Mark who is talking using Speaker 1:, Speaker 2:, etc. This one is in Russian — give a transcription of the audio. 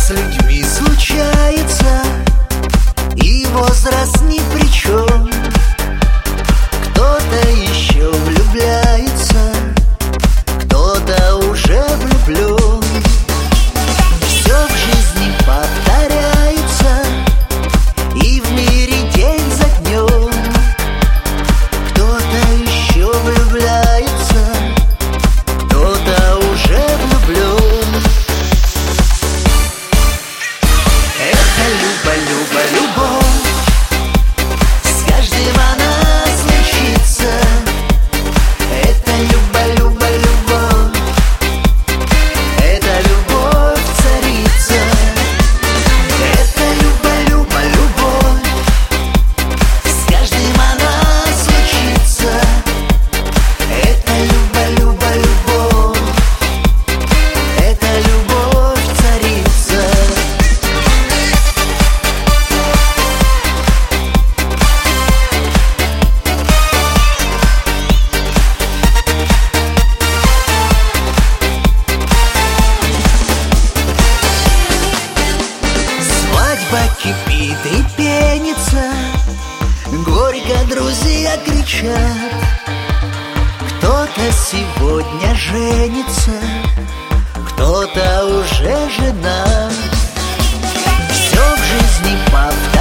Speaker 1: с людьми случается, и возраст ни при чем. Кто-то еще влюбляется, кто-то уже влюблен. Все в жизни повторяется, и в мире день за днем. Кто-то еще влюбляется, кто-то уже влюблен. Эх, Люба, Люба, любовь, с каждым она случится. Это Люба, Люба, любовь, это любовь царица. Это Люба, Люба, любовь, с каждым она случится. Это Люба, Люба, любовь, это любовь царица. Свадьба кипит и пенится, горько друзья кричат. Кто-то сегодня женится, кто-то уже женат. Все в жизни повторяется,